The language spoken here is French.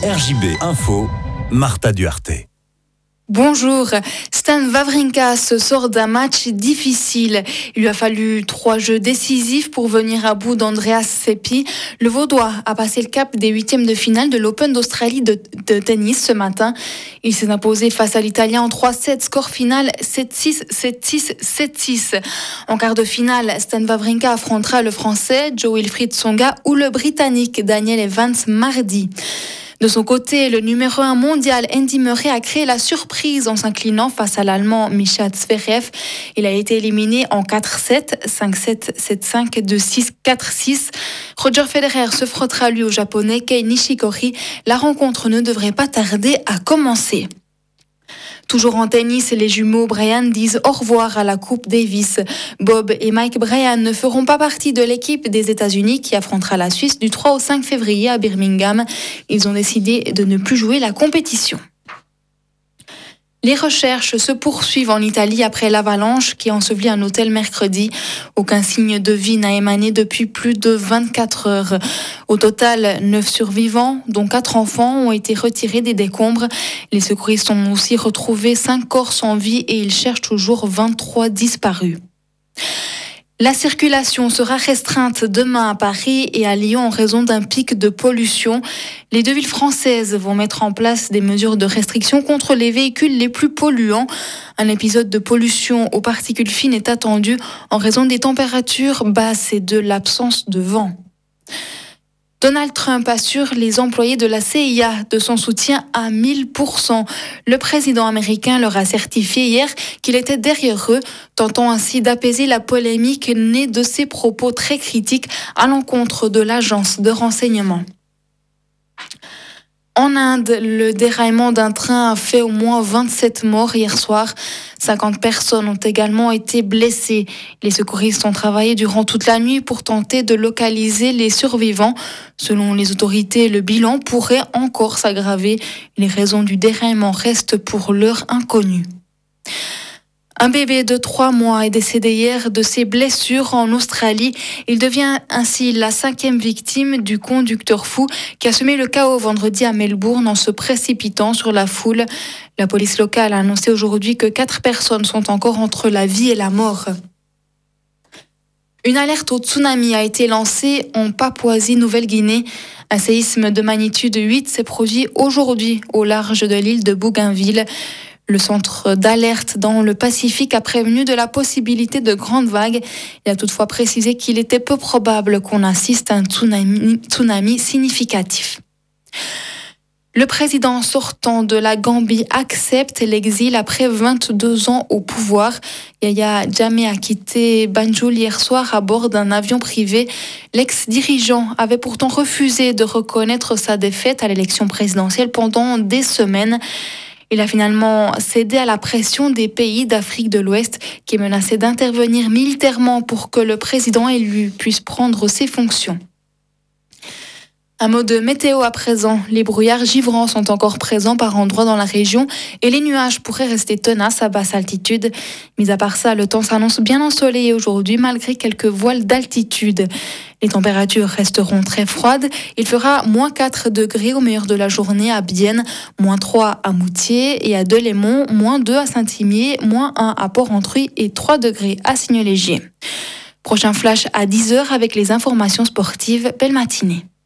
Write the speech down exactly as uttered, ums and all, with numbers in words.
R J B Info, Martha Duarte. Bonjour, Stan Wawrinka se sort d'un match difficile. Il lui a fallu trois jeux décisifs pour venir à bout d'Andreas Seppi. Le Vaudois a passé le cap des huitièmes de finale de l'Open d'Australie de, de tennis ce matin. Il s'est imposé face à l'Italien en trois sept, score final sept six, sept six, sept six. En quart de finale, Stan Wawrinka affrontera le Français Jo-Wilfried Tsonga ou le Britannique Daniel Evans mardi. De son côté, le numéro un mondial Andy Murray a créé la surprise en s'inclinant face à l'Allemand Mischa Zverev. Il a été éliminé en quatre sept, cinq sept, sept cinq, deux six, quatre six. Roger Federer se frottera lui au Japonais Kei Nishikori. La rencontre ne devrait pas tarder à commencer. Toujours en tennis, les jumeaux Bryan disent au revoir à la Coupe Davis. Bob et Mike Bryan ne feront pas partie de l'équipe des États-Unis qui affrontera la Suisse du trois au cinq février à Birmingham. Ils ont décidé de ne plus jouer la compétition. Les recherches se poursuivent en Italie après l'avalanche qui a enseveli un hôtel mercredi. Aucun signe de vie n'a émané depuis plus de vingt-quatre heures. Au total, neuf survivants, dont quatre enfants, ont été retirés des décombres. Les secouristes ont aussi retrouvé cinq corps sans vie et ils cherchent toujours vingt-trois disparus. La circulation sera restreinte demain à Paris et à Lyon en raison d'un pic de pollution. Les deux villes françaises vont mettre en place des mesures de restriction contre les véhicules les plus polluants. Un épisode de pollution aux particules fines est attendu en raison des températures basses et de l'absence de vent. Donald Trump assure les employés de la C I A de son soutien à mille pour cent. Le président américain leur a certifié hier qu'il était derrière eux, tentant ainsi d'apaiser la polémique née de ses propos très critiques à l'encontre de l'agence de renseignement. En Inde, le déraillement d'un train a fait au moins vingt-sept morts hier soir. cinquante personnes ont également été blessées. Les secouristes ont travaillé durant toute la nuit pour tenter de localiser les survivants. Selon les autorités, le bilan pourrait encore s'aggraver. Les raisons du déraillement restent pour l'heure inconnues. Un bébé de trois mois est décédé hier de ses blessures en Australie. Il devient ainsi la cinquième victime du conducteur fou qui a semé le chaos vendredi à Melbourne en se précipitant sur la foule. La police locale a annoncé aujourd'hui que quatre personnes sont encore entre la vie et la mort. Une alerte au tsunami a été lancée en Papouasie-Nouvelle-Guinée. Un séisme de magnitude huit s'est produit aujourd'hui au large de l'île de Bougainville. Le centre d'alerte dans le Pacifique a prévenu de la possibilité de grandes vagues. Il a toutefois précisé qu'il était peu probable qu'on assiste à un tsunami, tsunami significatif. Le président sortant de la Gambie accepte l'exil après vingt-deux ans au pouvoir. Yahya Jammeh a quitté Banjul hier soir à bord d'un avion privé. L'ex-dirigeant avait pourtant refusé de reconnaître sa défaite à l'élection présidentielle pendant des semaines. Il a finalement cédé à la pression des pays d'Afrique de l'Ouest qui menaçaient d'intervenir militairement pour que le président élu puisse prendre ses fonctions. Un mot de météo à présent. Les brouillards givrants sont encore présents par endroits dans la région et les nuages pourraient rester tenaces à basse altitude. Mis à part ça, le temps s'annonce bien ensoleillé aujourd'hui malgré quelques voiles d'altitude. Les températures resteront très froides. Il fera moins quatre degrés au meilleur de la journée à Bienne, moins trois à Moutier et à Delémont, moins deux à Saint-Imier, moins un à Port-Entruy et trois degrés à Signes-Légier. Prochain flash à dix heures avec les informations sportives. Belle matinée.